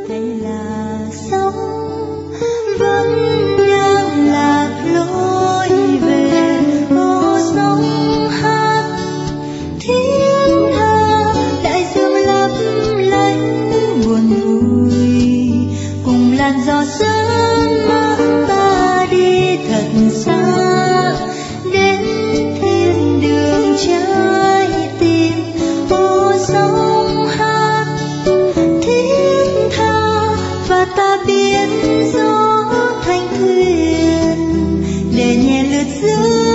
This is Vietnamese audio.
hay là sóng vẫn đang lạc lối về. Ô sóng hát thiên hà đại dương lấp lánh buồn vui, cùng làn gió sớm mang ta đi thật xa đến thiên đường trái tim. Ô sóng hát thiết tha và ta biến gió thành thuyền để nhẹ lướt giữa